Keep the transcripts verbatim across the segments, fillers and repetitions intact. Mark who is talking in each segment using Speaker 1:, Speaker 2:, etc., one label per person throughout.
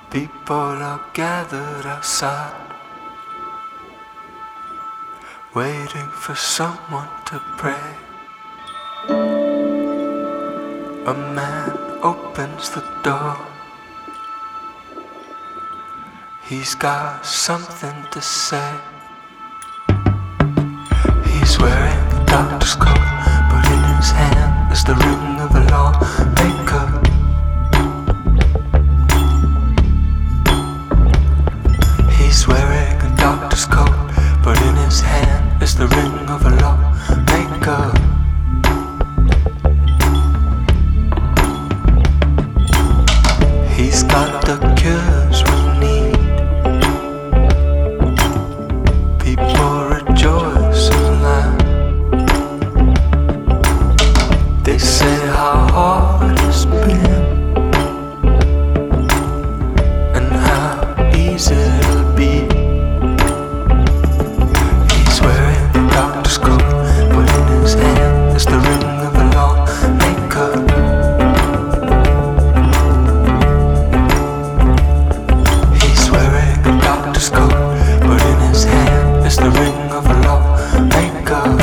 Speaker 1: People are gathered outside, waiting for someone to pray. A man opens the door. He's got something to say. He's wearing a doctor's coat, but in his hand is the ring of a lawmaker. He's wearing a doctor's coat, but in his hand is the ring of a lawmaker. He's got the cures we need. People rejoice and laugh. They say how hard it's been and how easy it'll be. He's wearing the doctor's coat, but in his hand is the ring of a lawmaker. He's wearing a doctor's coat, but in his hand is the ring of a lawmaker.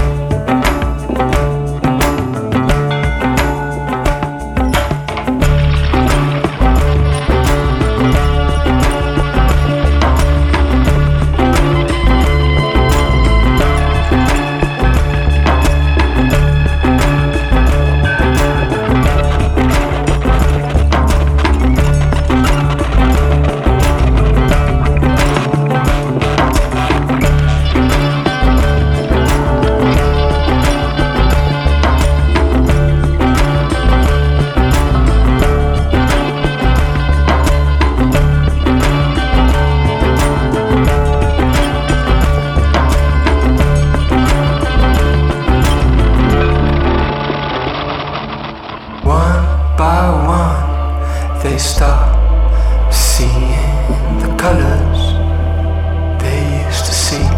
Speaker 1: By one, they start seeing the colors they used to see,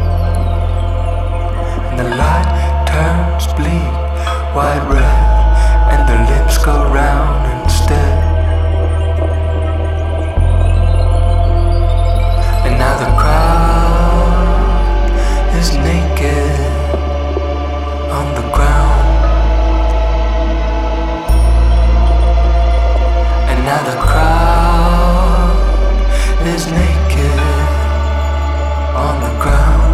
Speaker 1: and the light turns bleak, white red, and their lips go round instead. And now the crowd is naked on the ground. Now the crowd is naked on the ground.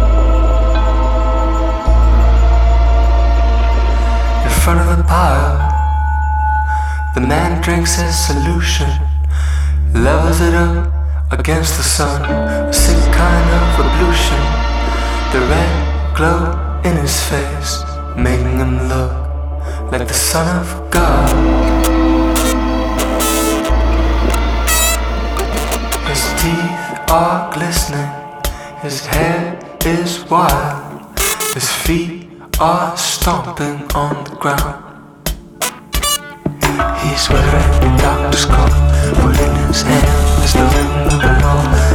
Speaker 1: In front of the pile, the man drinks his solution, levels it up against the sun, a sick kind of ablution. The red glow in his face, making him look like the Son of God. His teeth are glistening, his hair is wild, his feet are stomping on the ground. He's wearing a doctor's coat, but in his hand is the ring of a lawmaker.